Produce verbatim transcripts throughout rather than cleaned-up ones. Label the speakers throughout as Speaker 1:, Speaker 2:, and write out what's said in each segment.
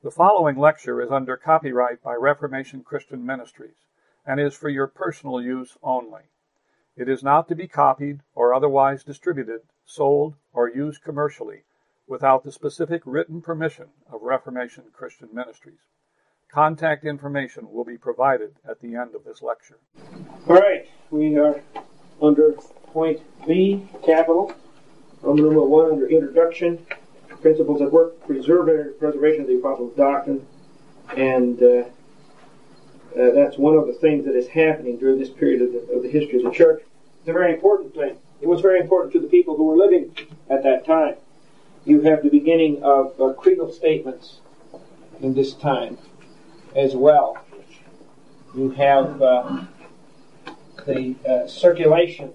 Speaker 1: The following lecture is under copyright by Reformation Christian Ministries and is for your personal use only. It is not to be copied or otherwise distributed, sold, or used commercially without the specific written permission of Reformation Christian Ministries. Contact information will be provided at the end of this lecture.
Speaker 2: All right, we are under point B, capital, Roman numeral one, under introduction, principles at work, preserve, preservation of the Apostles' doctrine, and uh, uh, that's one of the things that is happening during this period of the, of the history of the church. It's a very important thing. It was very important to the people who were living at that time. You have the beginning of uh, creedal statements in this time as well. You have uh, the uh, circulation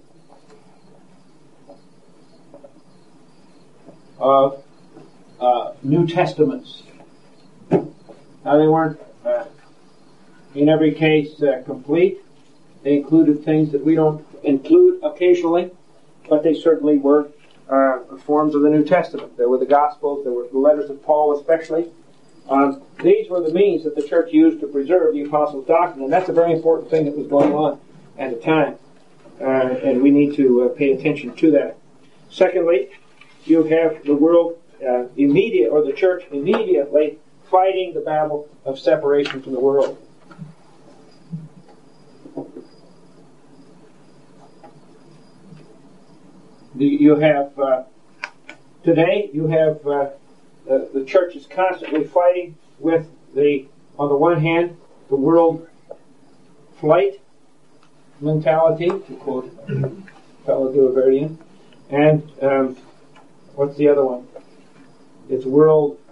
Speaker 2: of uh, New Testaments. Now, they weren't, uh, in every case, uh, complete. They included things that we don't include occasionally, but they certainly were uh, forms of the New Testament. There were the Gospels, there were the letters of Paul especially. Um, these were the means that the church used to preserve the Apostles' doctrine, and that's a very important thing that was going on at the time, uh, and we need to uh, pay attention to that. Secondly, you have the world uh, immediate, or the church immediately fighting the battle of separation from the world. You have, uh, today, you have uh, the, the church is constantly fighting with the, on the one hand, the world flight mentality, to quote fellow Duverdian, and um, what's the other one? It's worldliness.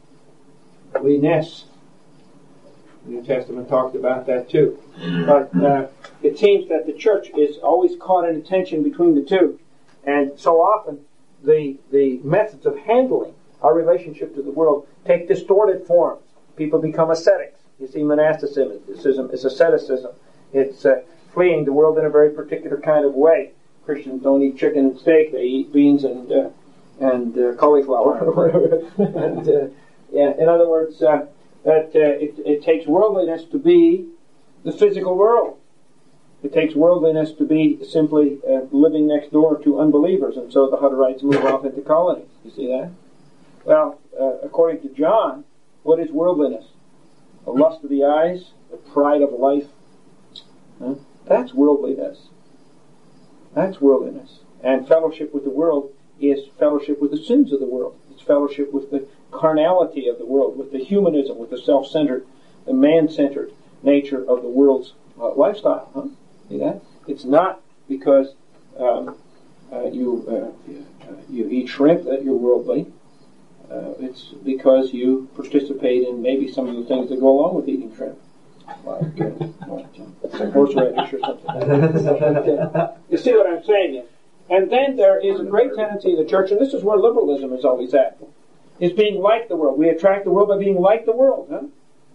Speaker 2: The New Testament talked about that too. But uh, it seems that the church is always caught in a tension between the two. And so often, the the methods of handling our relationship to the world take distorted forms. People become ascetics. You see, monasticism is asceticism. It's uh, fleeing the world in a very particular kind of way. Christians don't eat chicken and steak; they eat beans and uh, and uh, cauliflower. and, uh, yeah, in other words, uh, that uh, it, it takes worldliness to be the physical world. It takes worldliness to be simply uh, living next door to unbelievers, and so the Hutterites move off into colonies. You see that? Well, uh, according to John, what is worldliness? The lust of the eyes, the pride of life. Huh? That's worldliness. That's worldliness. And fellowship with the world is fellowship with the sins of the world. It's fellowship with the carnality of the world, with the humanism, with the self-centered, the man-centered nature of the world's uh, lifestyle. Huh? See that? It's not because um, uh, you uh, you eat shrimp that you're worldly. Uh, it's because you participate in maybe some of the things that go along with eating shrimp, like uh, horseradish or something. You see what I'm saying? Here? And then there is a great tendency in the church, and this is where liberalism is always at, is being like the world. We attract the world by being like the world, huh?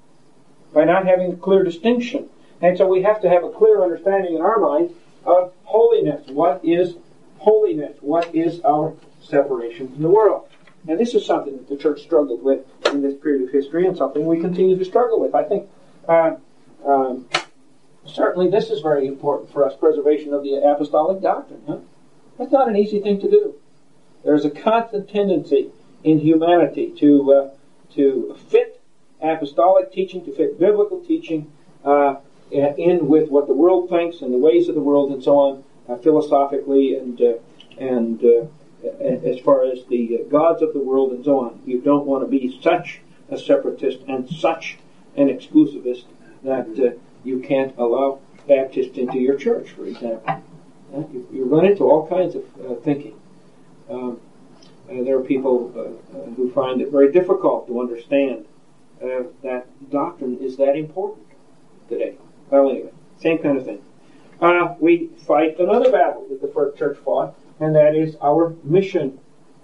Speaker 2: By not having a clear distinction. And so we have to have a clear understanding in our mind of holiness. What is holiness? What is our separation from the world? And this is something that the church struggled with in this period of history, and something we continue to struggle with. I think uh, um, certainly this is very important for us, preservation of the apostolic doctrine. Huh? That's not an easy thing to do. There's a constant tendency in humanity to uh, to fit apostolic teaching, to fit biblical teaching, uh, in with what the world thinks and the ways of the world and so on, uh, philosophically and uh, and uh, as far as the gods of the world and so on. You don't want to be such a separatist and such an exclusivist that uh, you can't allow Baptists into your church, for example. Uh, you, you run into all kinds of uh, thinking. Um, uh, there are people uh, uh, who find it very difficult to understand uh, that doctrine is that important today. Well, anyway, same kind of thing. Uh, we fight another battle that the first church fought, and that is our mission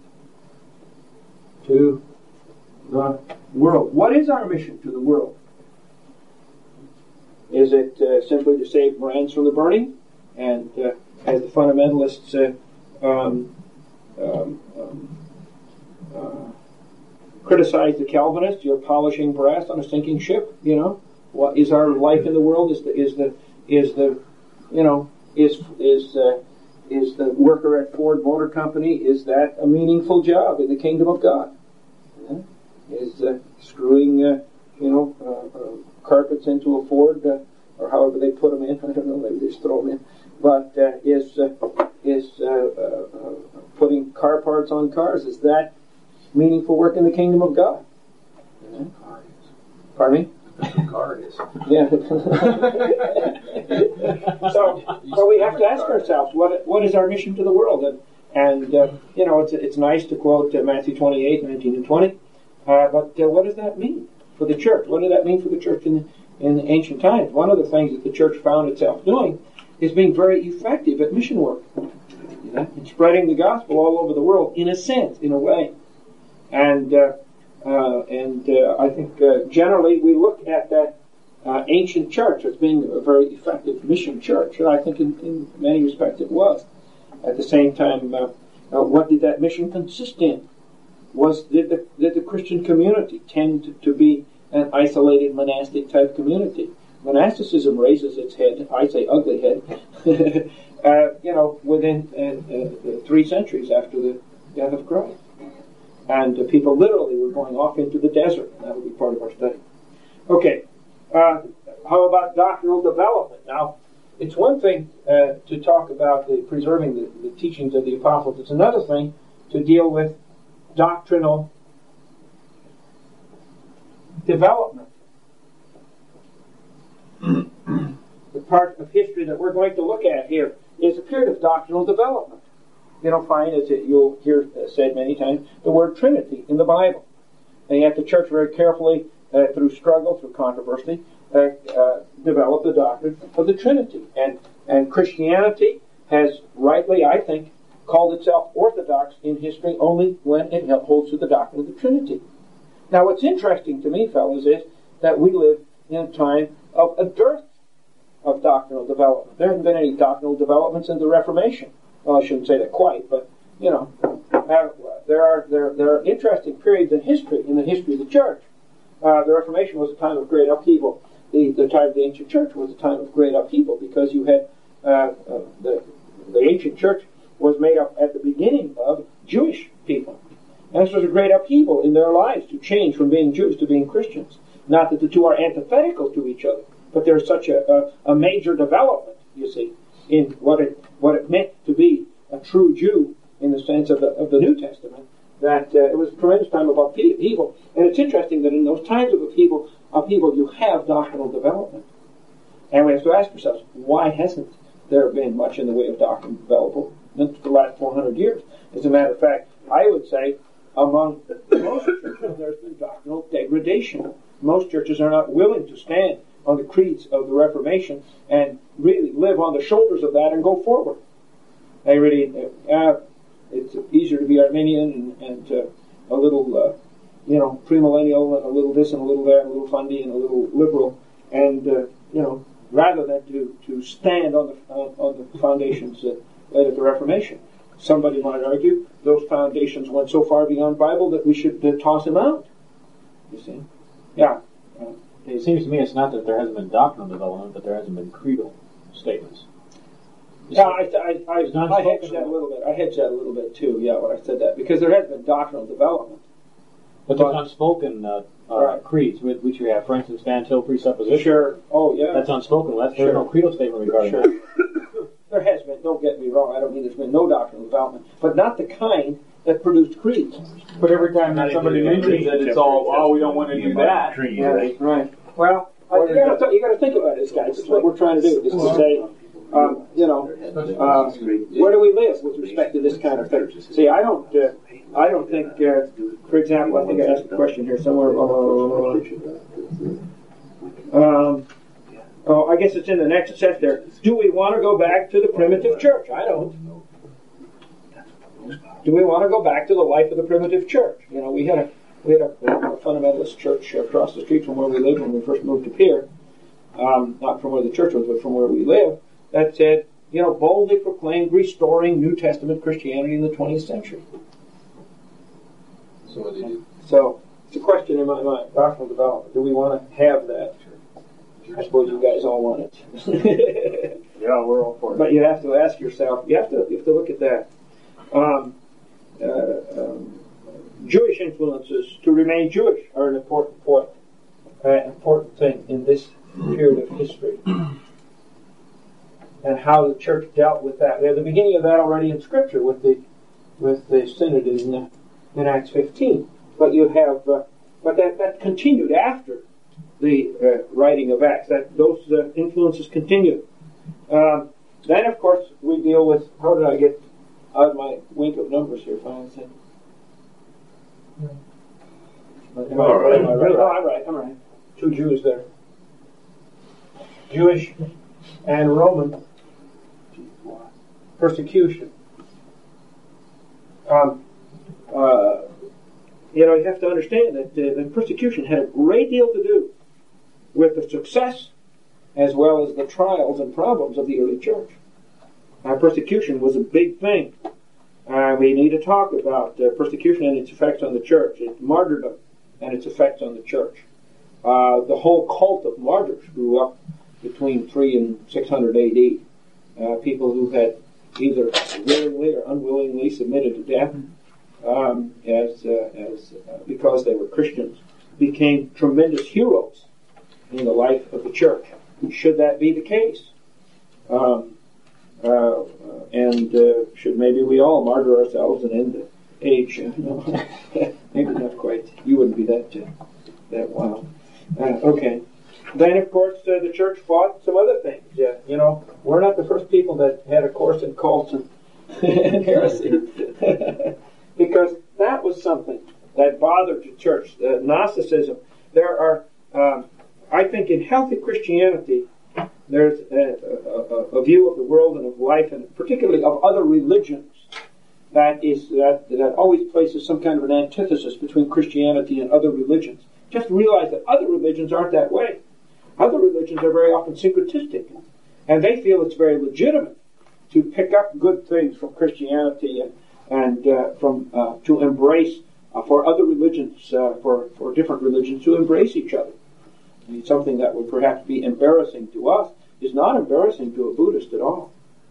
Speaker 2: to the world. What is our mission to the world? Is it uh, simply to save brands from the burning? And uh, as the fundamentalists uh, um, um, um, uh, criticize the Calvinists. You're polishing brass on a sinking ship. You know, what is our life in the world? Is the is the is the you know is is uh, is the worker at Ford Motor Company? Is that a meaningful job in the kingdom of God? Yeah. Is uh, screwing uh, you know uh, uh, carpets into a Ford uh, or however they put them in? I don't know. Maybe they just throw them in. But uh, is uh, is uh, uh, uh, putting car parts on cars? Is that meaningful work in the kingdom of God? Yeah. Pardon me?
Speaker 3: Car is.
Speaker 2: Yeah. so, so we have to ask ourselves, what what is our mission to the world? And, and uh, you know, it's it's nice to quote uh, Matthew twenty-eight, nineteen and twenty, uh, but uh, what does that mean for the church? What did that mean for the church in in the ancient times? One of the things that the church found itself doing is being very effective at mission work, you know, and spreading the gospel all over the world, in a sense, in a way. And uh, uh, and uh, I think uh, generally we look at that uh, ancient church as being a very effective mission church, and I think in, in many respects it was. At the same time, uh, uh, what did that mission consist in? Was did the did the Christian community tend to, to be an isolated monastic type community? Monasticism raises its head, I say ugly head, uh, you know, within uh, uh, three centuries after the death of Christ. And uh, people literally were going off into the desert. That will be part of our study. Okay, uh, how about doctrinal development? Now, it's one thing uh, to talk about the, preserving the, the teachings of the apostles. It's another thing to deal with doctrinal development. The part of history that we're going to look at here is a period of doctrinal development. You don't find, as it, you'll hear said many times, the word Trinity in the Bible. And yet the church very carefully, uh, through struggle, through controversy, uh, uh, developed the doctrine of the Trinity. And, and Christianity has rightly, I think, called itself orthodox in history only when it holds to the doctrine of the Trinity. Now what's interesting to me, fellows, is that we live in a time of a dearth of doctrinal development. There haven't been any doctrinal developments in the Reformation. Well, I shouldn't say that quite, but, you know, uh, there are there there are interesting periods in history, in the history of the church. Uh, the Reformation was a time of great upheaval. The, the time of the ancient church was a time of great upheaval because you had uh, uh, the the ancient church was made up at the beginning of Jewish people. And this was a great upheaval in their lives to change from being Jews to being Christians. Not that the two are antithetical to each other, but there's such a, a, a major development, you see, in what it what it meant to be a true Jew in the sense of the of the New Testament, that uh, it was a tremendous time of upheaval. And it's interesting that in those times of upheaval, upheaval you have doctrinal development. And we have to ask ourselves, why hasn't there been much in the way of doctrinal development in the last four hundred years? As a matter of fact, I would say among most churches there's been doctrinal degradation. Most churches are not willing to stand on the creeds of the Reformation and really live on the shoulders of that and go forward. They really, uh, it's easier to be Arminian and, and uh, a little, uh, you know, premillennial and a little this and a little there and a little fundy and a little liberal, and uh, you know, rather than to, to stand on the on, on the foundations that led at the Reformation. Somebody might argue those foundations went so far beyond Bible that we should uh, toss them out. You see, yeah. Uh,
Speaker 3: It seems to me it's not that there hasn't been doctrinal development, but there hasn't been creedal statements.
Speaker 2: Yeah, I, I, I, I hedged that a little bit. I hedged that a little bit too, yeah, when I said that, because there has been doctrinal development.
Speaker 3: But there's unspoken uh, uh,
Speaker 2: right.
Speaker 3: creeds, which you have, for instance, Van Til presupposition.
Speaker 2: Sure. Oh, yeah.
Speaker 3: That's unspoken. That's,
Speaker 2: sure.
Speaker 3: There's no creedal statement regarding
Speaker 2: sure.
Speaker 3: that.
Speaker 2: There has been, don't get me wrong, I don't mean there's been no doctrinal development, but not the kind that produced creeds.
Speaker 4: But every time that somebody mentions it, it's all, oh, we don't want to do that.
Speaker 2: Yeah, right. Well, uh, you got to you got to think about this, guys. This is what we're trying to do. Is to say, um, you know, uh, where do we live with respect to this kind of thing? See, I don't, uh, I don't think. Uh, for example, I think I asked a question here somewhere. Uh, um, oh, I guess it's in the next set there. Do we want to go back to the primitive church? I don't. Do we want to go back to the life of the primitive church? You know, we had a we had a, a fundamentalist church across the street from where we lived when we first moved to Pierre, um, not from where the church was, but from where we lived, that said, you know, boldly proclaimed restoring New Testament Christianity in the twentieth century.
Speaker 5: So what did they do?
Speaker 2: So, It's a question in my mind. Doctrinal development. Do we want to have that? I suppose you guys all want it.
Speaker 4: Yeah, we're all for it.
Speaker 2: But you have to ask yourself. You have to. You have to look at that. Um, uh, um, Jewish influences to remain Jewish are an important point, uh, important thing in this period of history, and how the church dealt with that. We have the beginning of that already in Scripture with the with the synod in uh, in Acts fifteen. But you have, uh, but that that continued after the uh, writing of Acts. That those uh, influences continued. Um, then, of course, we deal with how did I get out of my wink of numbers here? Finally, said. Am I,
Speaker 4: All right.
Speaker 2: am I right? No, I'm right. I'm right. Two Jews there. Jewish and Roman persecution. Um, uh, you know, you have to understand that uh, the persecution had a great deal to do with the success as well as the trials and problems of the early church. Uh, persecution was a big thing. Uh, we need to talk about uh, persecution and its effects on the church, its martyrdom and its effects on the church. Uh, the whole cult of martyrs grew up between three and six hundred A D. Uh, people who had either willingly or unwillingly submitted to death um, as, uh, as uh, because they were Christians, became tremendous heroes in the life of the church. Should that be the case? Um, uh, and uh, should maybe we all martyr ourselves and end the age? Uh, no, maybe not quite. You wouldn't be that uh, that wild. Uh, okay. Then, of course, uh, the church fought some other things. Uh, you know, we're not the first people that had a course in cults and, and heresy. Because that was something that bothered the church. The Gnosticism. There are, um, I think, in healthy Christianity, there's a, a, a view of the world and of life, and particularly of other religions, that is that that always places some kind of an antithesis between Christianity and other religions. Just realize that other religions aren't that way. Other religions are very often syncretistic, and they feel it's very legitimate to pick up good things from Christianity and and uh, from uh, to embrace uh, for other religions, uh, for for different religions to embrace each other. I mean, something that would perhaps be embarrassing to us is not embarrassing to a Buddhist at all.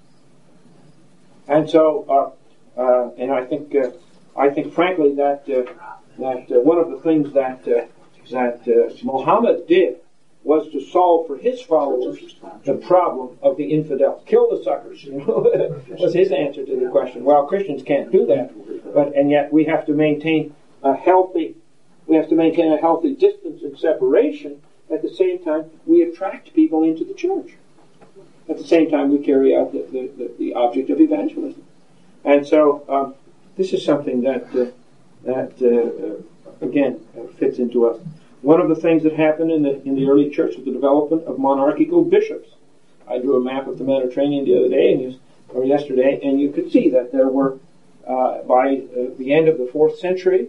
Speaker 2: And so, uh, uh, and I think, uh, I think, frankly, that uh, that uh, one of the things that uh, that uh, Muhammad did was to solve for his followers the problem of the infidels. Kill the suckers, you know, was his answer to the question. Well, Christians can't do that, but and yet we have to maintain a healthy, we have to maintain a healthy distance and separation. At the same time, we attract people into the church. At the same time, we carry out the, the, the, the object of evangelism. And so, um, this is something that, uh, that uh, again, uh, fits into us. One of the things that happened in the in the early church was the development of monarchical bishops. I drew a map of the Mediterranean the other day, and you, or yesterday, and you could see that there were, uh, by uh, the end of the fourth century,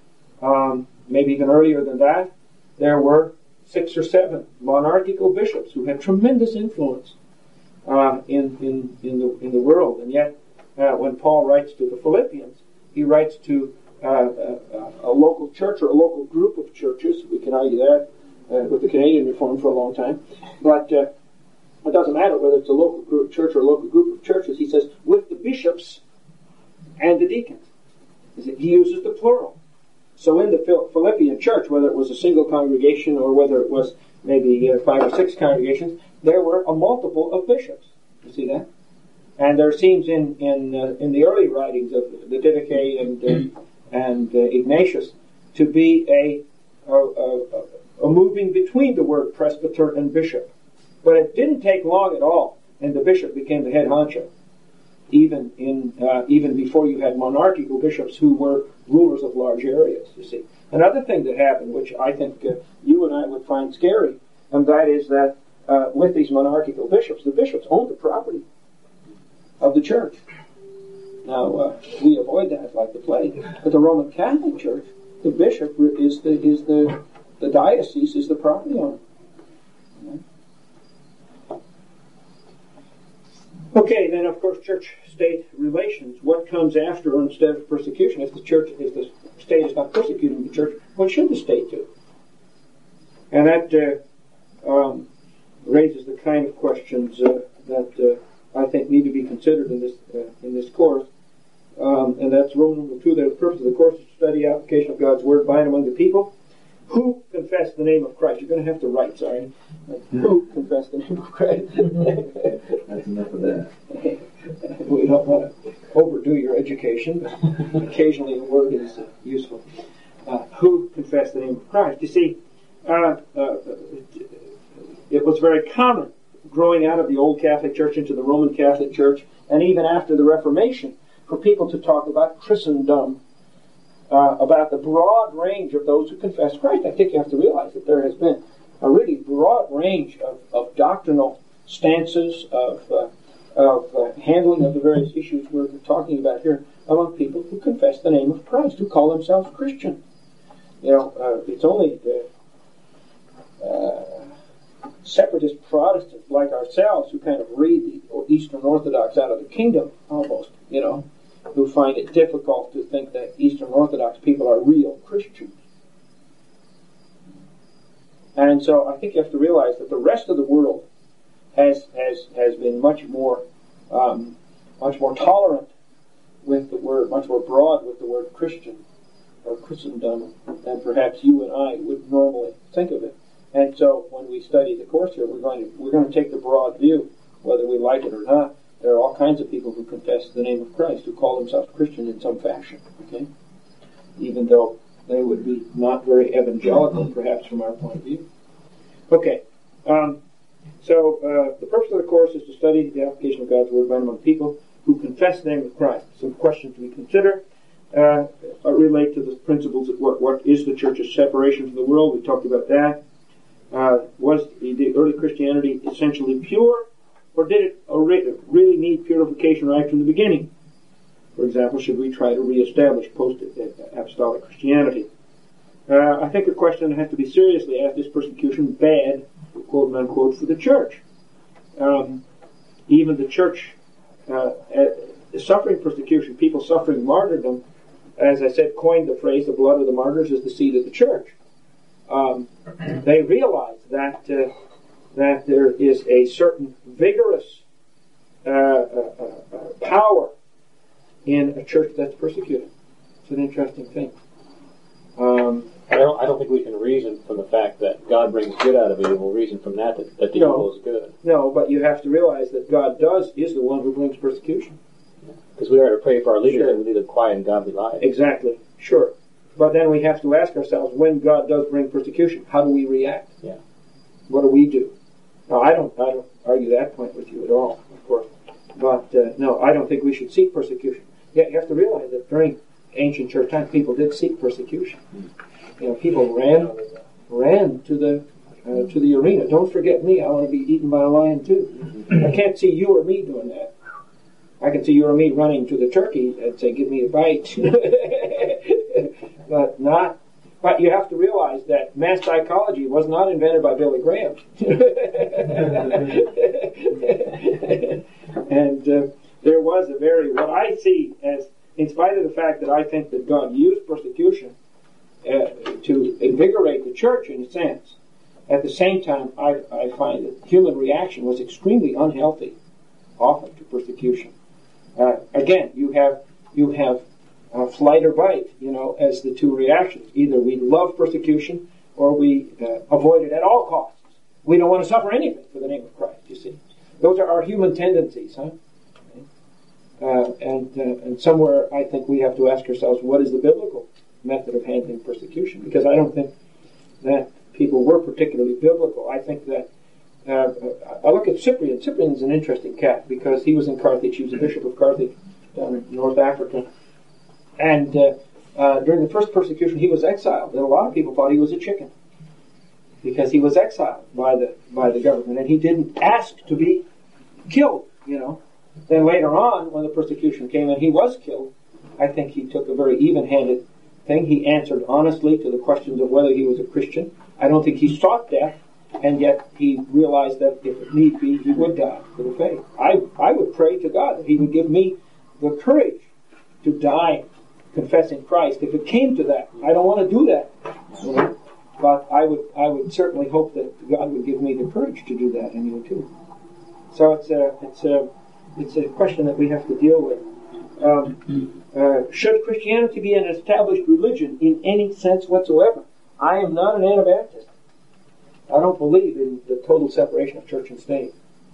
Speaker 2: um, maybe even earlier than that, there were six or seven monarchical bishops who had tremendous influence uh, in, in, in, the, in the world. And yet, uh, when Paul writes to the Philippians, he writes to uh, a, a local church or a local group of churches. We can argue that uh, with the Canadian Reform for a long time. But uh, it doesn't matter whether it's a local group church or a local group of churches. He says, with the bishops and the deacons. He uses the plural. So in the Philippian church, whether it was a single congregation or whether it was maybe uh, five or six congregations, there were a multiple of bishops. You see that? And there seems in in uh, in the early writings of the Didache and uh, and uh, Ignatius to be a a, a a moving between the word presbyter and bishop. But it didn't take long at all, and the bishop became the head honcho. Even in uh, even before you had monarchical bishops who were rulers of large areas, you see. Another thing that happened, which I think uh, you and I would find scary, and that is that uh, with these monarchical bishops, the bishops owned the property of the church. Now uh, we avoid that like the plague, but the Roman Catholic Church, the bishop is the is the the diocese is the property owner. Okay, then of course church church-state relations, what comes after instead of persecution? If the church, if the state is not persecuting the church, what should the state do? And that uh, um, raises the kind of questions uh, that uh, I think need to be considered in this uh, in this course. Um, and that's Roman number two. That the purpose of the course is to study application of God's word by and among the people who confess the name of Christ. You're going to have to write, sorry. Who confess the name of Christ.
Speaker 3: That's enough of that.
Speaker 2: We don't want to overdo your education, but occasionally a word is uh, useful. Uh, who confess the name of Christ. You see, uh, uh, it was very common growing out of the old Catholic Church into the Roman Catholic Church, and even after the Reformation, for people to talk about Christendom, uh, about the broad range of those who confess Christ. I think you have to realize that there has been a really broad range of, of doctrinal stances, of, uh, of uh, handling of the various issues we're talking about here among people who confess the name of Christ, who call themselves Christian. You know, uh, it's only the uh, separatist Protestants like ourselves who kind of read the Eastern Orthodox out of the kingdom, almost, you know, who find it difficult to think that Eastern Orthodox people are real Christians. And so I think you have to realize that the rest of the world has has has been much more um, much more tolerant with the word, much more broad with the word Christian or Christendom than perhaps you and I would normally think of it. And so when we study the course here, we're going to we're going to take the broad view, whether we like it or not. There are all kinds of people who confess the name of Christ, who call themselves Christian in some fashion, okay? Even though they would be not very evangelical, perhaps, from our point of view. Okay, um, so uh, the purpose of the course is to study the application of God's Word by and among people who confess the name of Christ. Some questions we consider uh, relate to the principles of what, what is the church's separation from the world. We talked about that. Uh, was the early Christianity essentially pure? Or did it really need purification right from the beginning? For example, should we try to reestablish post-apostolic Christianity? Uh, I think a question that has to be seriously asked: is persecution bad, quote unquote, for the church? Um, even the church uh, is suffering persecution. People suffering martyrdom, as I said, coined the phrase, "the blood of the martyrs is the seed of the church." Um, they realize that. Uh, that there is a certain vigorous uh, uh, uh, power in a church that's persecuted. It's an interesting thing. Um,
Speaker 3: I don't. I don't think we can reason from the fact that God brings good out of evil. Reason from that that, that the
Speaker 2: no,
Speaker 3: evil is good.
Speaker 2: No, but you have to realize that God does is the one who brings persecution.
Speaker 3: Because we are to pray for our leaders
Speaker 2: Sure.
Speaker 3: that we lead a quiet and godly life.
Speaker 2: Exactly. Sure. But then we have to ask ourselves: when God does bring persecution, how do we react?
Speaker 3: Yeah.
Speaker 2: What do we do? No, I don't. I don't argue that point with you at all, of course. But uh, no, I don't think we should seek persecution. Yet you have to realize that during ancient church time, people did seek persecution. You know, people ran, ran to the uh, to the arena. Don't forget me. I want to be eaten by a lion too. I can't see you or me doing that. I can see you or me running to the turkey and say, "Give me a bite," but not. But you have to realize that mass psychology was not invented by Billy Graham. And uh, there was a very, what I see as, in spite of the fact that I think that God used persecution uh, to invigorate the church in a sense, at the same time I, I find that human reaction was extremely unhealthy, often, to persecution. Uh, again, you have you have Uh, flight or bite, you know, as the two reactions. Either we love persecution or we uh, avoid it at all costs. We don't want to suffer anything for the name of Christ, you see. Those are our human tendencies, huh? Uh, and, uh, and somewhere I think we have to ask ourselves, what is the biblical method of handling persecution? Because I don't think that people were particularly biblical. I think that uh, I look at Cyprian. Cyprian's an interesting cat because he was in Carthage. He was a bishop of Carthage down in North Africa. And uh, uh, during the first persecution, he was exiled. And a lot of people thought he was a chicken because he was exiled by the by the government, and he didn't ask to be killed. You know. Then later on, when the persecution came and he was killed, I think he took a very even-handed thing. He answered honestly to the questions of whether he was a Christian. I don't think he sought death, and yet he realized that if it need be, he would die for the faith. I I would pray to God that he would give me the courage to die confessing Christ if it came to that. I don't want to do that, you know? But I would I would certainly hope that God would give me the courage to do that, and you too. So it's a it's a it's a question that we have to deal with. Um, uh, should Christianity be an established religion in any sense whatsoever? I am not an Anabaptist. I don't believe in the total separation of church and state,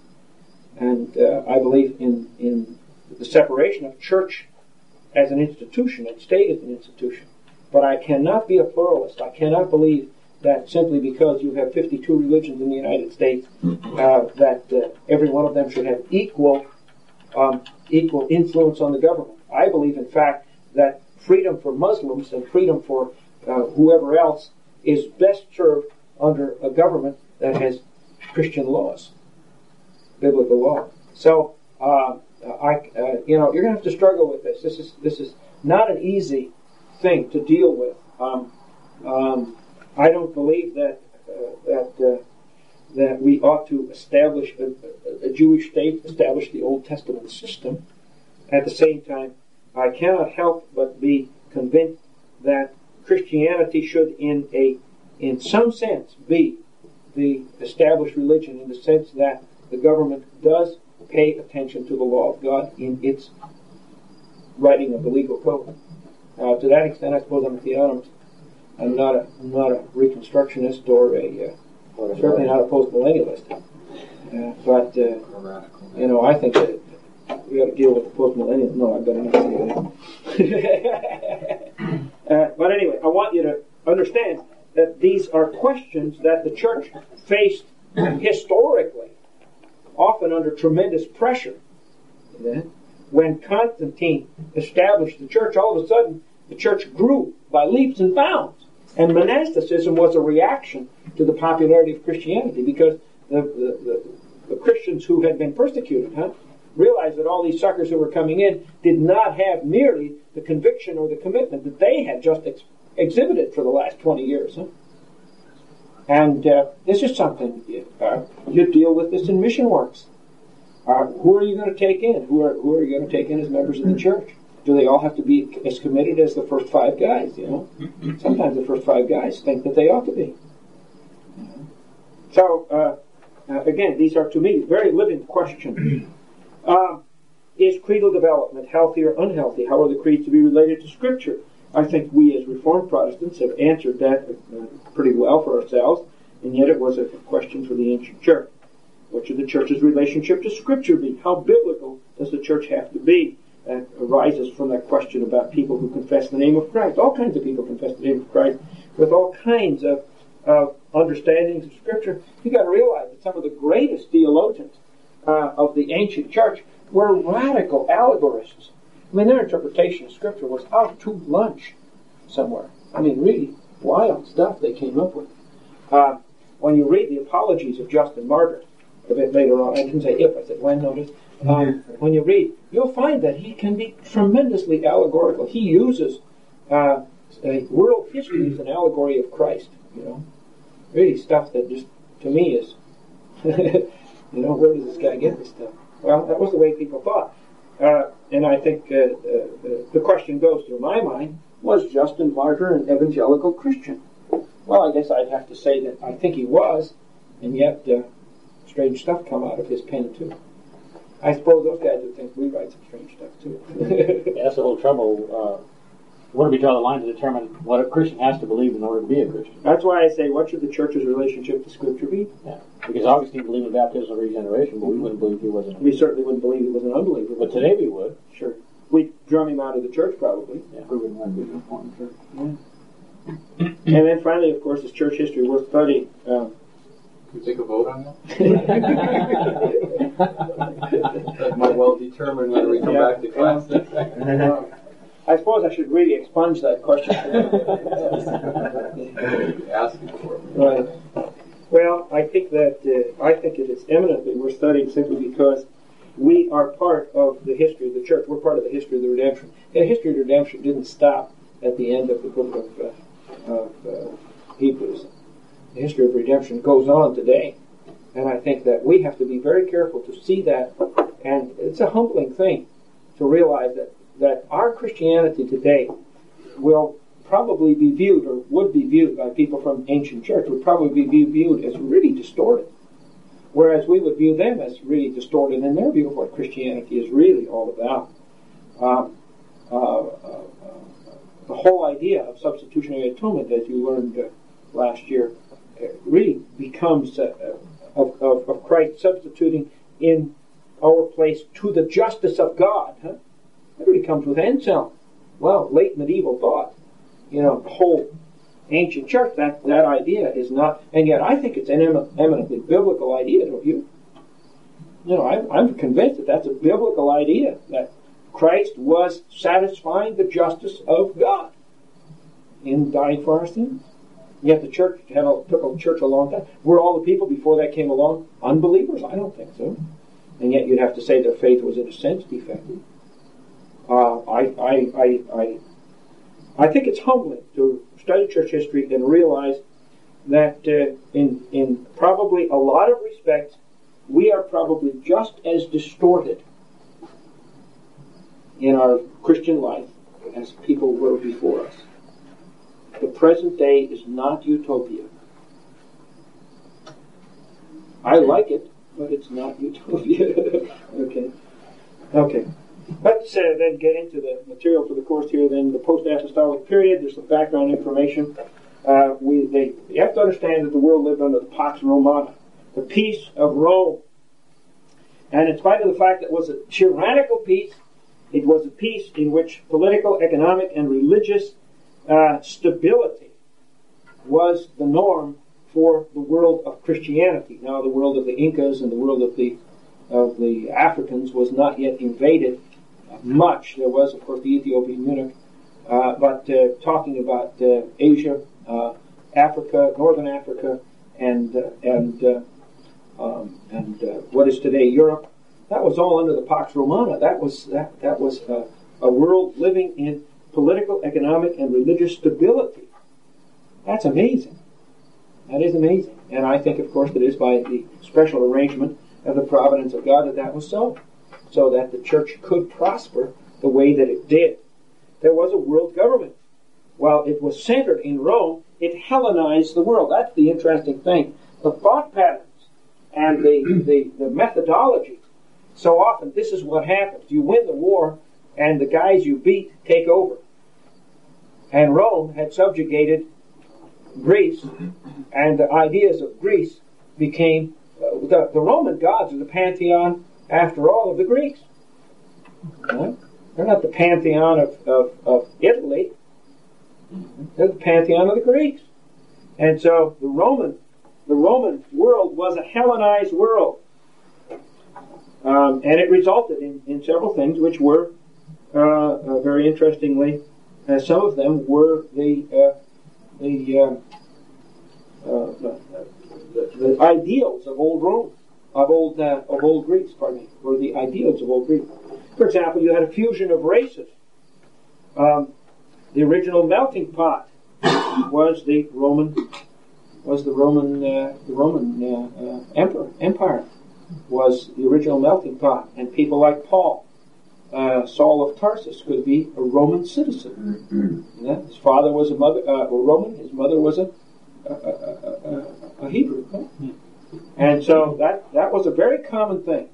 Speaker 2: and uh, I believe in in the separation of church as an institution and state as an institution. But I cannot be a pluralist. I cannot believe that simply because you have fifty-two religions in the United States, uh, that uh, every one of them should have equal um, equal influence on the government. I believe, in fact, that freedom for Muslims and freedom for uh, whoever else is best served under a government that has Christian laws, biblical law. So, uh, I, uh, you know, you're going to have to struggle with this. This is this is not an easy thing to deal with. Um, um, I don't believe that uh, that uh, that we ought to establish a, a, a Jewish state, establish the Old Testament system. At the same time, I cannot help but be convinced that Christianity should, in a in some sense, be the established religion, in the sense that the government does pay attention to the law of God in its writing of the legal code. Uh, to that extent, I suppose I'm a theonomist. I'm not a, I'm not a reconstructionist or a, uh, or certainly not a post-millennialist. Uh, but, uh, you know, I think that we ought to deal with the post-millennial. No, I better not say that. uh, but anyway, I want you to understand that these are questions that the church faced historically, often under tremendous pressure. Yeah. When Constantine established the church, all of a sudden the church grew by leaps and bounds. And monasticism was a reaction to the popularity of Christianity, because the, the, the, the Christians who had been persecuted huh, realized that all these suckers who were coming in did not have merely the conviction or the commitment that they had just ex- exhibited for the last twenty years. Huh? And uh, this is something, uh, you deal with this in mission works. Uh, who are you going to take in? Who are who are you going to take in as members of the church? Do they all have to be as committed as the first five guys? You know, sometimes the first five guys think that they ought to be. So uh, uh, again, these are to me very living questions. Um, is creedal development healthy or unhealthy? How are the creeds to be related to Scripture? I think we as Reformed Protestants have answered that uh, pretty well for ourselves, and yet it was a question for the ancient church. What should the church's relationship to Scripture be? How biblical does the church have to be? That arises from that question about people who confess the name of Christ. All kinds of people confess the name of Christ with all kinds of, of understandings of Scripture. You've got to realize that some of the greatest theologians uh, of the ancient church were radical allegorists. I mean, their interpretation of Scripture was out to lunch somewhere. I mean, really wild stuff they came up with. Uh, when you read the apologies of Justin Martyr, a bit later on, I didn't say if, I said when, notice. Um, when you read, you'll find that he can be tremendously allegorical. He uses uh, a world history as an allegory of Christ, you know. Really stuff that just, to me, is, you know, where does this guy get this stuff? Well, that was the way people thought. Uh, and I think uh, uh, the question goes through my mind, was Justin Martyr an evangelical Christian? Well, I guess I'd have to say that I think he was, and yet uh, strange stuff come out of his pen, too. I suppose those guys would think we write some strange stuff, too.
Speaker 3: Yeah, that's the whole trouble. Uh, where do we draw the line to determine what a Christian has to believe in order to be a Christian?
Speaker 2: That's why I say, what should the church's relationship to Scripture be?
Speaker 3: Yeah, because Augustine believed in baptism and regeneration, but we wouldn't believe he was an
Speaker 2: We certainly wouldn't believe he was an unbeliever.
Speaker 3: But today we would.
Speaker 2: Sure. We'd drum him out of the church, probably.
Speaker 3: Yeah, we wouldn't want to be in the church.
Speaker 2: Yeah. And then finally, of course, is church history worth studying. Um,
Speaker 5: Can we take a vote on that? That might well determine whether we come
Speaker 2: Yeah.
Speaker 5: back to class.
Speaker 2: uh, I suppose I should really expunge that question.
Speaker 5: Asking for it.
Speaker 2: Right. Well, I think that uh, I think it is eminently worth studying simply because we are part of the history of the church. We're part of the history of the redemption. The history of the redemption didn't stop at the end of the book of, uh, of uh, Hebrews. The history of redemption goes on today. And I think that we have to be very careful to see that. And it's a humbling thing to realize that, that our Christianity today will probably be viewed, or would be viewed by people from ancient church, would probably be viewed as really distorted. Whereas we would view them as really distorted in their view of what Christianity is really all about. Um, uh, uh, uh, the whole idea of substitutionary atonement, as you learned uh, last year, uh, really becomes uh, of, of, of Christ substituting in our place to the justice of God. Huh? That really comes with Anselm. Well, late medieval thought. You know, the whole ancient church, that, that idea is not, and yet I think it's an eminently biblical idea, don't you? You know, I'm, I'm convinced that that's a biblical idea, that Christ was satisfying the justice of God in dying for our sins. Yet the church had a, took a church a long time. Were all the people before that came along unbelievers? I don't think so. And yet you'd have to say their faith was in a sense defective. Uh, I, I, I, I, I think it's humbling to study church history and realize that uh, in, in probably a lot of respects, we are probably just as distorted in our Christian life as people were before us. The present day is not utopia. I like it, but it's not utopia. Okay. Okay. Let's uh, then get into the material for the course here. Then the post-apostolic period. There's some background information. Uh, we they you have to understand that the world lived under the Pax Romana, the peace of Rome. And in spite of the fact that it was a tyrannical peace, it was a peace in which political, economic, and religious uh, stability was the norm for the world of Christianity. Now, the world of the Incas and the world of the of the Africans was not yet invaded much. There was, of course, the Ethiopian eunuch, uh, but uh, talking about uh, Asia, uh, Africa, Northern Africa, and uh, and uh, um, and uh, what is today Europe, that was all under the Pax Romana. That was that that was uh, a world living in political, economic, and religious stability. That's amazing. That is amazing, and I think, of course, that is by the special arrangement of the providence of God that that was so. So that the church could prosper the way that it did. There was a world government. While it was centered in Rome, it Hellenized the world. That's the interesting thing. The thought patterns and the, the, the methodology. So often, this is what happens. You win the war, and the guys you beat take over. And Rome had subjugated Greece, and the ideas of Greece became... Uh, the, the Roman gods are the pantheon, after all, of the Greeks. Right? They're not the pantheon of, of, of Italy. They're the pantheon of the Greeks. And so the Roman the Roman world was a Hellenized world. Um, and it resulted in, in several things which were, uh, uh, very interestingly, uh, some of them were the uh, the, uh, uh, the, the the ideals of old Rome. Of old uh, of old Greece, pardon me, or the ideals of old Greece. For example, you had a fusion of races. Um, the original melting pot was the Roman was the Roman uh, the Roman uh, uh, emperor empire was the original melting pot, and people like Paul, uh, Saul of Tarsus, could be a Roman citizen. Mm-hmm. Yeah? His father was a mother uh, a Roman. His mother was a a, a, a, a Hebrew. Huh? Mm-hmm. And so that, that was a very common thing.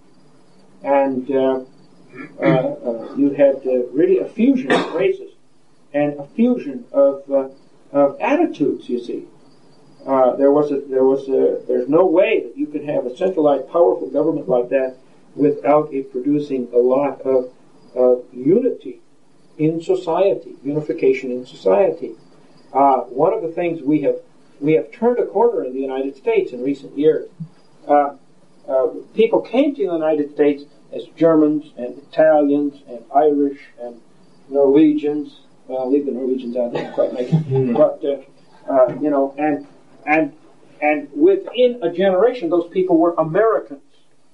Speaker 2: And uh, uh, uh, you had uh, really a fusion of races and a fusion of uh, of attitudes, you see. Uh, there was a, there was a, there's no way that you could have a centralized, powerful government like that without it producing a lot of, of unity in society, unification in society. Uh, one of the things we have We have turned a corner in the United States in recent years. Uh, uh, people came to the United States as Germans and Italians and Irish and Norwegians. Well, I'll leave the Norwegians out, they don't quite make it. But, uh, uh, you know, and, and, and within a generation, those people were Americans.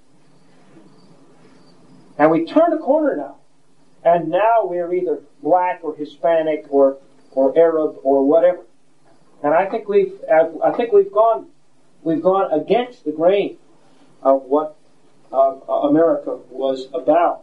Speaker 2: And we turned a corner now. And now we're either black or Hispanic or, or Arab or whatever. And I think we've, I think we've gone, we've gone against the grain of what uh, America was about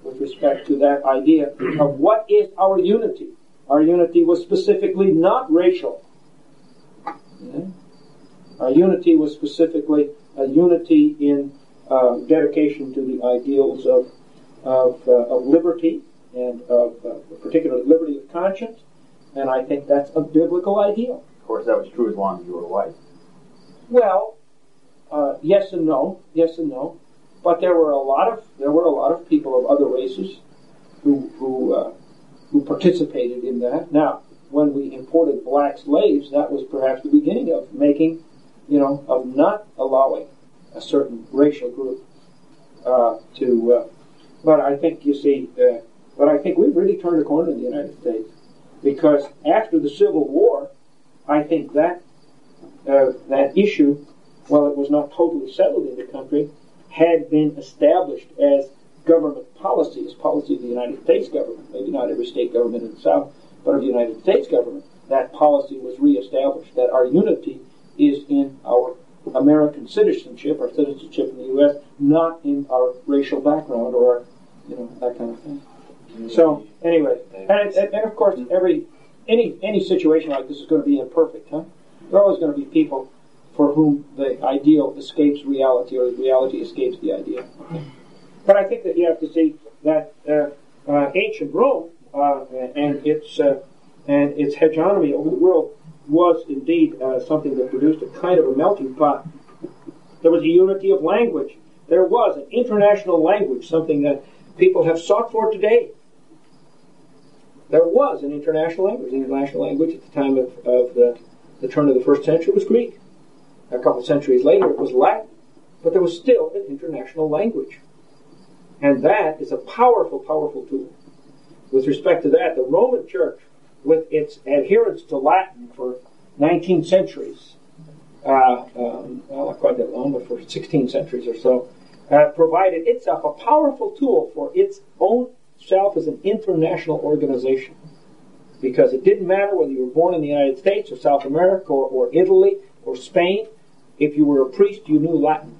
Speaker 2: with respect to that idea of what is our unity. Our unity was specifically not racial. Okay? Our unity was specifically a unity in uh, dedication to the ideals of of, uh, of liberty and of uh, particularly liberty of conscience, and I think that's a biblical ideal.
Speaker 4: Of course, that was true as long as you were white.
Speaker 2: Well, uh, yes and no, yes and no, but there were a lot of there were a lot of people of other races who who uh, who participated in that. Now, when we imported black slaves, that was perhaps the beginning of making, you know, of not allowing a certain racial group uh, to. Uh, but I think you see, uh, but I think we've really turned a corner in the United States, because after the Civil War, I think that uh, that issue, while it was not totally settled in the country, had been established as government policy, as policy of the United States government, maybe not every state government in the South, but of the United States government. That policy was reestablished, that our unity is in our American citizenship, our citizenship in the U S, not in our racial background or our, you know, that kind of thing. So, anyway, and, and, and of course, every any any situation like this is going to be imperfect, huh? There are always going to be people for whom the ideal escapes reality, or the reality escapes the ideal. Okay. But I think that you have to see that uh, uh, ancient Rome uh, and its uh, and its hegemony over the world was indeed uh, something that produced a kind of a melting pot. There was a unity of language. There was an international language, something that people have sought for today. There was an international language. The international language at the time of, of the, the turn of the first century was Greek. A couple of centuries later it was Latin. But there was still an international language. And that is a powerful, powerful tool. With respect to that, the Roman Church, with its adherence to Latin for nineteen centuries, uh, um, well, not quite that long, but for sixteen centuries or so, uh, provided itself a powerful tool for its own self as an international organization. Because it didn't matter whether you were born in the United States or South America or, or Italy or Spain. If you were a priest, you knew Latin.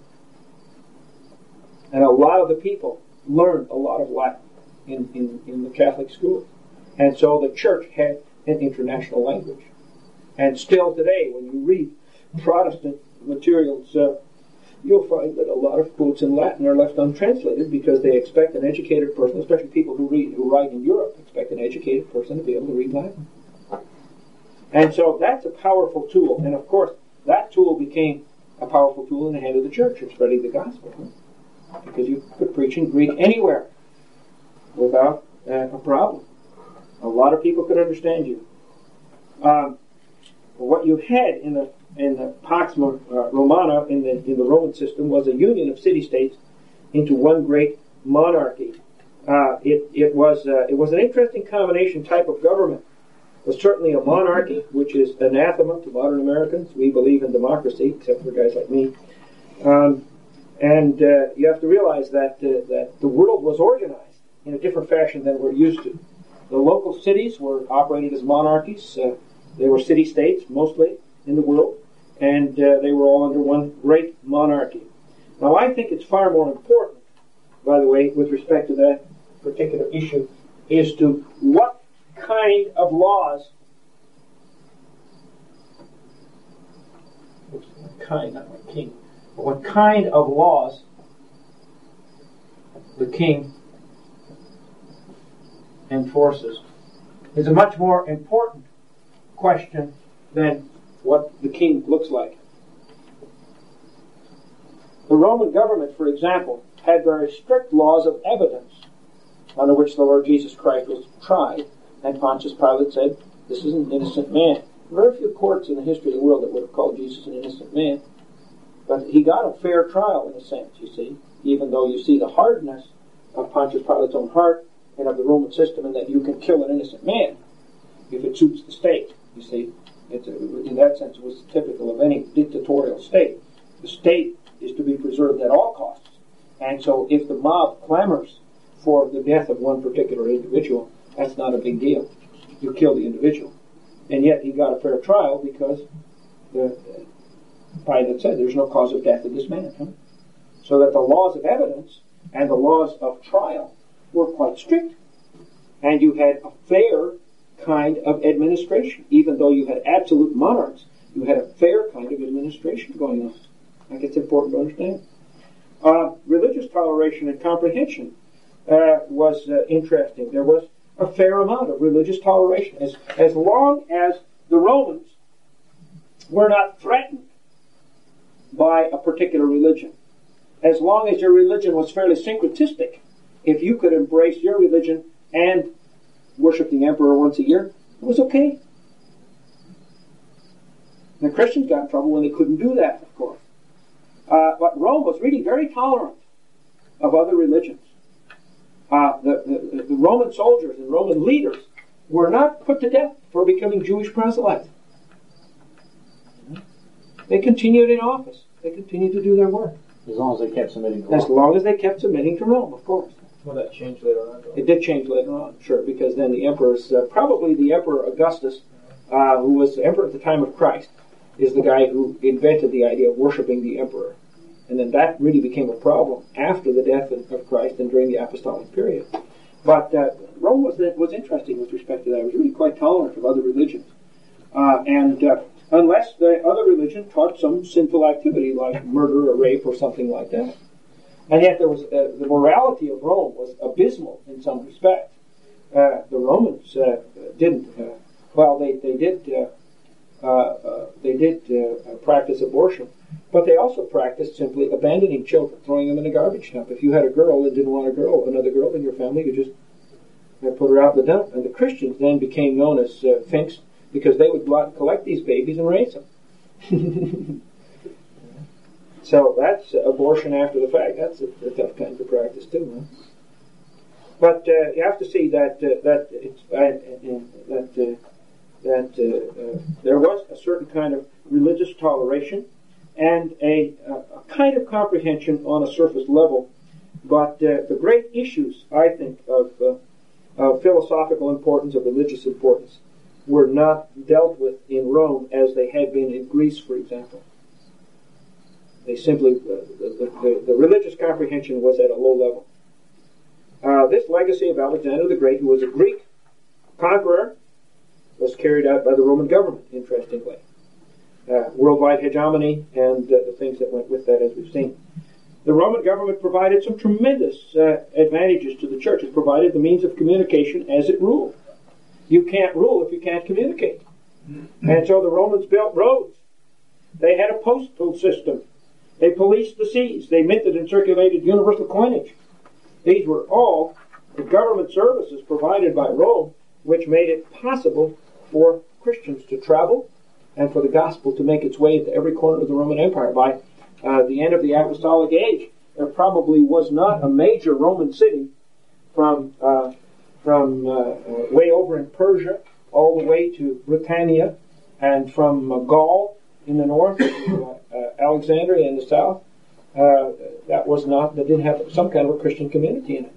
Speaker 2: And a lot of the people learned a lot of Latin in, in, in the Catholic schools. And so the church had an international language. And still today, when you read Protestant materials, uh, you'll find that a lot of quotes in Latin are left untranslated because they expect an educated person, especially people who read, who write in Europe, expect an educated person to be able to read Latin. And so that's a powerful tool. And of course, that tool became a powerful tool in the hand of the church in spreading the gospel. Because you could preach in Greek anywhere without uh, a problem. A lot of people could understand you. Um, what you had in the in the Pax uh, Romana in the in the Roman system was a union of city-states into one great monarchy. Uh, it it was uh, it was an interesting combination type of government. It was certainly a monarchy, which is anathema to modern Americans. We believe in democracy, except for guys like me. Um, and uh, you have to realize that uh, that the world was organized in a different fashion than we're used to. The local cities were operated as monarchies. Uh, they were city-states, mostly, in the world. And uh, they were all under one great monarchy. Now, I think it's far more important, by the way, with respect to that particular issue, is to what kind of laws, what kind, not my king, but what kind of laws the king enforces is a much more important question than what the king looks like. The Roman government, for example, had very strict laws of evidence under which the Lord Jesus Christ was tried, and Pontius Pilate said, this is an innocent man. Very few courts in the history of the world that would have called Jesus an innocent man, but he got a fair trial in a sense, you see, even though you see the hardness of Pontius Pilate's own heart and of the Roman system, and that you can kill an innocent man if it suits the state. You see, it's a, in that sense, it was typical of any dictatorial state. The state is to be preserved at all costs, and so if the mob clamors for the death of one particular individual, that's not a big deal. You kill the individual, and yet he got a fair trial because the Pilate said, "There's no cause of death in this man." Huh? So that the laws of evidence and the laws of trial were quite strict. And you had a fair kind of administration. Even though you had absolute monarchs, you had a fair kind of administration going on. I think it's important to understand. Uh, religious toleration and comprehension uh, was uh, interesting. There was a fair amount of religious toleration. As, as long as the Romans were not threatened by a particular religion, as long as your religion was fairly syncretistic, if you could embrace your religion and worship the emperor once a year, it was okay. The Christians got in trouble when they couldn't do that, of course. Uh, but Rome was really very tolerant of other religions. Uh, the, the, the Roman soldiers and Roman leaders were not put to death for becoming Jewish proselytes. They continued in office. They continued to do their work.
Speaker 3: As long as they kept submitting to Rome.
Speaker 2: As long as they kept submitting to Rome, of course.
Speaker 4: Well, that changed later on.
Speaker 2: It did change later on, sure, because then the emperors, uh, probably the Emperor Augustus, uh, who was the emperor at the time of Christ, is the guy who invented the idea of worshiping the emperor. And then that really became a problem after the death of, of Christ and during the apostolic period. But uh, Rome was was interesting with respect to that. It was really quite tolerant of other religions. Uh, and uh, unless the other religion taught some sinful activity like murder or rape or something like that. And yet there was uh, the morality of Rome was abysmal in some respects. Uh, the Romans uh, didn't, uh, well, they, they did uh, uh, uh, they did uh, practice abortion, but they also practiced simply abandoning children, throwing them in a garbage dump. If you had a girl that didn't want a girl, another girl in your family, you just uh, put her out in the dump. And the Christians then became known as uh, finks because they would go out and collect these babies and raise them. So that's uh, abortion after the fact. That's a, a tough kind of practice too. Huh? But uh, you have to see that uh, that it's, uh, that uh, that uh, uh, there was a certain kind of religious toleration and a, a kind of comprehension on a surface level. But uh, the great issues, I think, of, uh, of philosophical importance, of religious importance, were not dealt with in Rome as they had been in Greece, for example. They simply, uh, the, the, the religious comprehension was at a low level. Uh, this legacy of Alexander the Great, who was a Greek conqueror, was carried out by the Roman government, interestingly. Uh, worldwide hegemony and uh, the things that went with that, as we've seen. The Roman government provided some tremendous uh, advantages to the church. It provided the means of communication as it ruled. You can't rule if you can't communicate. And so the Romans built roads. They had a postal system. They policed the seas. They minted and circulated universal coinage. These were all the government services provided by Rome, which made it possible for Christians to travel and for the gospel to make its way into every corner of the Roman Empire. By uh, the end of the apostolic age, there probably was not a major Roman city from uh, from uh, uh, way over in Persia all the way to Britannia, and from uh, Gaul in the north, uh, uh, Alexandria in the south, uh, that was not, that didn't have some kind of a Christian community in it.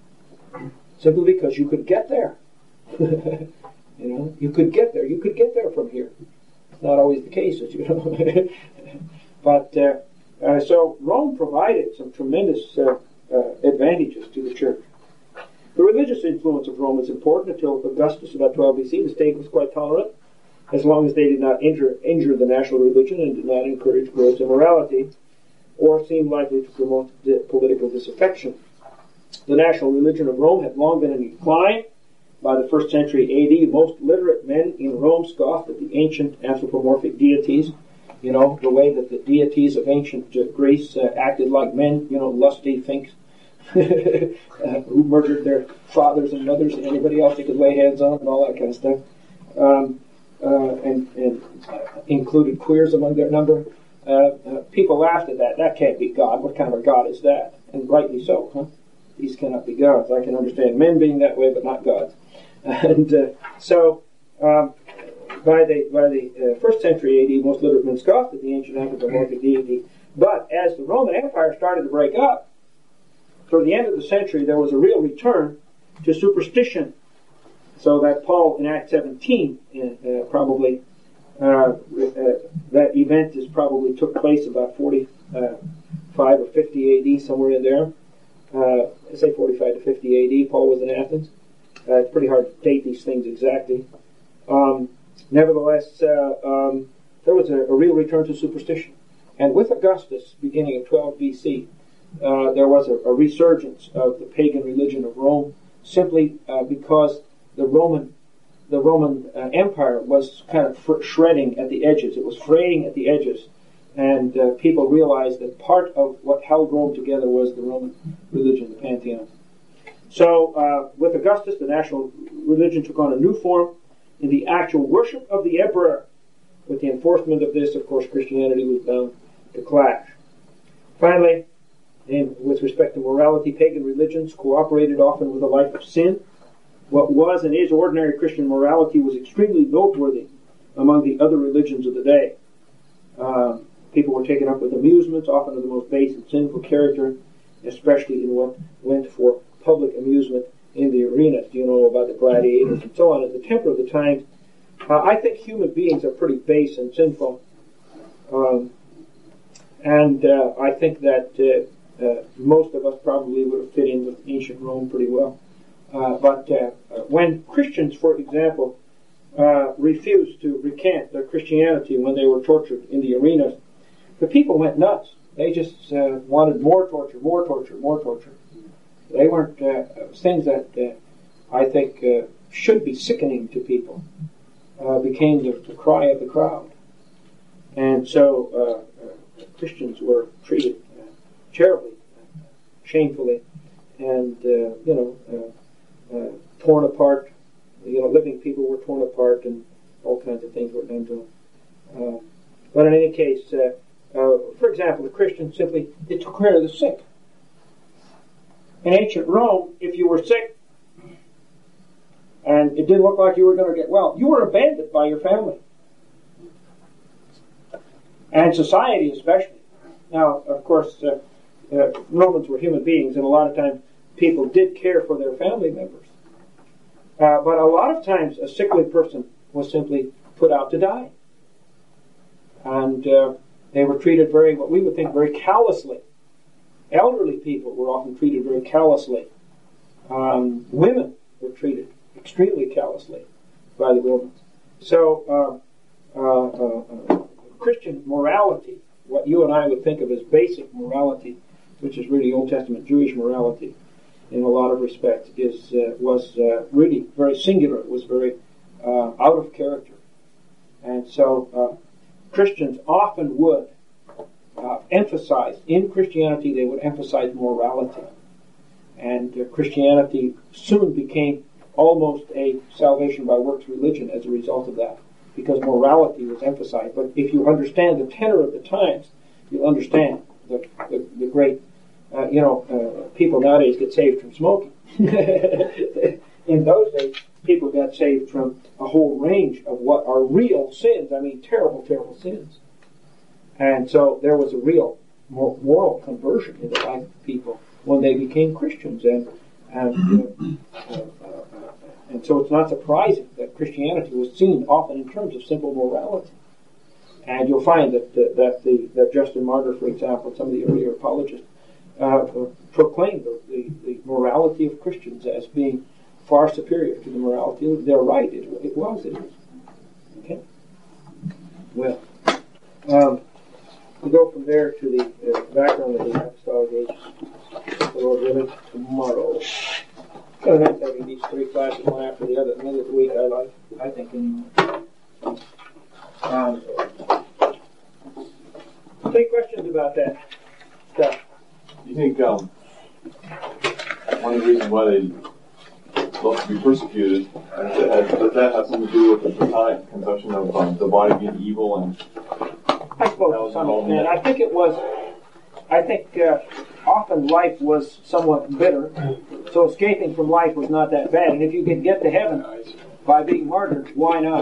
Speaker 2: Simply because you could get there. You know, you could get there. You could get there from here. It's not always the case, as you know. But, uh, uh, so Rome provided some tremendous uh, uh, advantages to the church. The religious influence of Rome was important until Augustus, about twelve B C. The state was quite tolerant, as long as they did not injure, injure the national religion and did not encourage gross immorality or seem likely to promote di- political disaffection. The national religion of Rome had long been in decline. By the first century A D, most literate men in Rome scoffed at the ancient anthropomorphic deities. You know, the way that the deities of ancient uh, Greece uh, acted like men, you know, lusty finks uh, who murdered their fathers and mothers and anybody else they could lay hands on and all that kind of stuff. Um, Uh, and, and uh, included queers among their number. Uh, uh, people laughed at that. That can't be God. What kind of a God is that? And rightly so, huh? These cannot be gods. I can understand men being that way, but not gods. And uh, so, um, by the by the uh, first century A D, most literate men scoffed at the ancient anthropomorphic deity. But as the Roman Empire started to break up, toward the end of the century, there was a real return to superstition. So that Paul in Acts seventeen, uh, probably, uh, uh, that event is probably took place about forty-five or fifty A D, somewhere in there. uh, say forty-five to fifty A D. Paul was in Athens. Uh, it's pretty hard to date these things exactly. Um, nevertheless, uh, um, there was a, a real return to superstition. And with Augustus, beginning of twelve B C, uh, there was a, a resurgence of the pagan religion of Rome, simply uh, because the Roman the Roman uh, Empire was kind of fr- shredding at the edges. It was fraying at the edges. And uh, people realized that part of what held Rome together was the Roman religion, the Pantheon. So, uh, with Augustus, the national religion took on a new form in the actual worship of the emperor. With the enforcement of this, of course, Christianity was bound to clash. Finally, in, with respect to morality, pagan religions cooperated often with a life of sin. What was and is ordinary Christian morality was extremely noteworthy among the other religions of the day. Uh, people were taken up with amusements, often of the most base and sinful character, especially in what went for public amusement in the arenas. You know about the gladiators and so on. At the temper of the times, uh, I think human beings are pretty base and sinful. Um, and uh, I think that uh, uh, most of us probably would have fit in with ancient Rome pretty well. Uh, but uh, when Christians, for example, uh, refused to recant their Christianity when they were tortured in the arenas, the people went nuts. They just uh, wanted more torture, more torture, more torture. They weren't uh, things that uh, I think uh, should be sickening to people. Uh, became the, the cry of the crowd. And so uh, uh, Christians were treated uh, terribly, uh, shamefully, and, uh, you know, uh, Uh, torn apart. You know, living people were torn apart, and all kinds of things were done to them. Uh, but in any case, uh, uh, for example, the Christians simply they took care of the sick. In ancient Rome, if you were sick and it didn't look like you were going to get well, you were abandoned by your family and society, especially. Now, of course, uh, uh, Romans were human beings, and a lot of times people did care for their family members. Uh, but a lot of times a sickly person was simply put out to die. And uh, they were treated very, what we would think, very callously. Elderly people were often treated very callously. Um, women were treated extremely callously by the Romans. So uh, uh, uh, uh, Christian morality, what you and I would think of as basic morality, which is really Old Testament Jewish morality, in a lot of respects, is uh, was uh, really very singular. It was very uh, out of character. And so uh, Christians often would uh, emphasize, in Christianity, they would emphasize morality. And uh, Christianity soon became almost a salvation by works religion as a result of that, because morality was emphasized. But if you understand the tenor of the times, you'll understand the, the, the great Uh, you know, uh, people nowadays get saved from smoking. In those days, people got saved from a whole range of what are real sins. I mean, terrible, terrible sins. And so there was a real moral conversion in the life of people when they became Christians. And and, uh, uh, uh, and so it's not surprising that Christianity was seen often in terms of simple morality. And you'll find that uh, that the that Justin Martyr, for example, some of the earlier apologists, Uh, proclaimed the, the, the morality of Christians as being far superior to the morality of they're right. It, it was. It was. Okay. Well, um, we go from there to the uh, background of the apostolic age. The Lord willing, tomorrow. So nice having these three classes one after the other. Another week I like. I think anyway. Um, any questions about that stuff?
Speaker 6: Do you think um, one of the reasons why they love to be persecuted, has, does that have something to do with the Platonic conception of um, the body being evil? And
Speaker 2: I suppose to some extent. I think it was, I think uh, often life was somewhat bitter, so escaping from life was not that bad. And if you could get to heaven by being martyred, why not?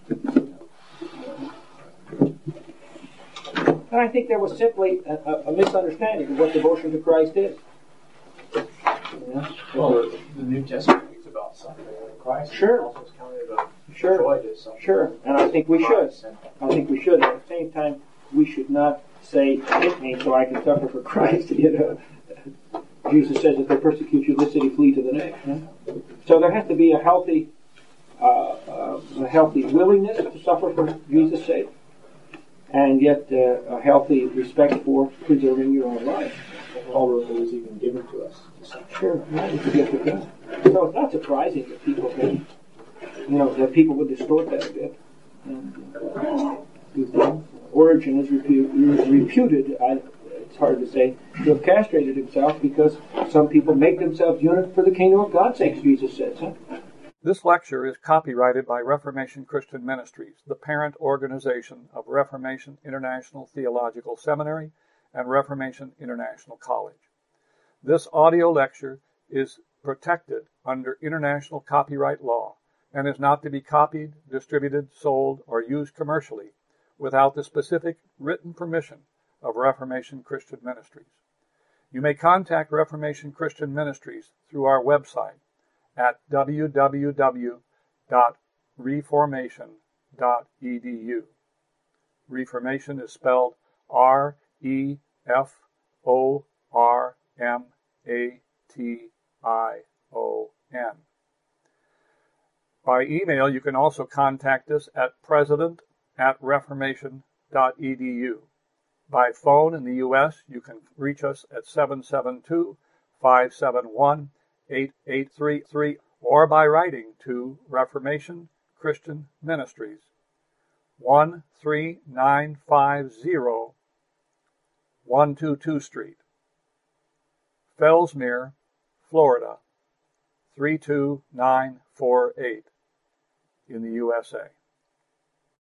Speaker 2: And I think there was simply a, a, a misunderstanding of what devotion to Christ is. Yeah.
Speaker 5: Well, the New Testament speaks about suffering in Christ.
Speaker 2: Sure.
Speaker 5: Also it's counted a
Speaker 2: Sure.
Speaker 5: joy to suffer.
Speaker 2: Sure. And I think we should. I think we should. At the same time, we should not say, hit me so I can suffer for Christ, you know. Jesus says, if they persecute you in this city, flee to the next. Huh? So there has to be a healthy, uh, uh, a healthy willingness to suffer for Jesus' sake, and yet uh, a healthy respect for preserving your own life.
Speaker 4: Paul wrote that was even given to us.
Speaker 2: Sure, right, it's a gift of God. So it's not surprising that people can, you know, that people would distort that a bit. And, uh, Origen is repu- reputed, I, it's hard to say, to have castrated himself because some people make themselves eunuch for the kingdom of God's sake, Jesus says. Huh?
Speaker 1: This lecture is copyrighted by Reformation Christian Ministries, the parent organization of Reformation International Theological Seminary and Reformation International College. This audio lecture is protected under international copyright law and is not to be copied, distributed, sold, or used commercially without the specific written permission of Reformation Christian Ministries. You may contact Reformation Christian Ministries through our website at w w w dot reformation dot e d u. Reformation is spelled R E F O R M A T I O N. By email, you can also contact us at president at reformation dot e d u. By phone in the U S, you can reach us at seven seven two, five seven one, eight eight three three, or by writing to Reformation Christian Ministries, one three nine five zero, one twenty-two Street, Fellsmere, Florida, three two nine four eight, in the U S A.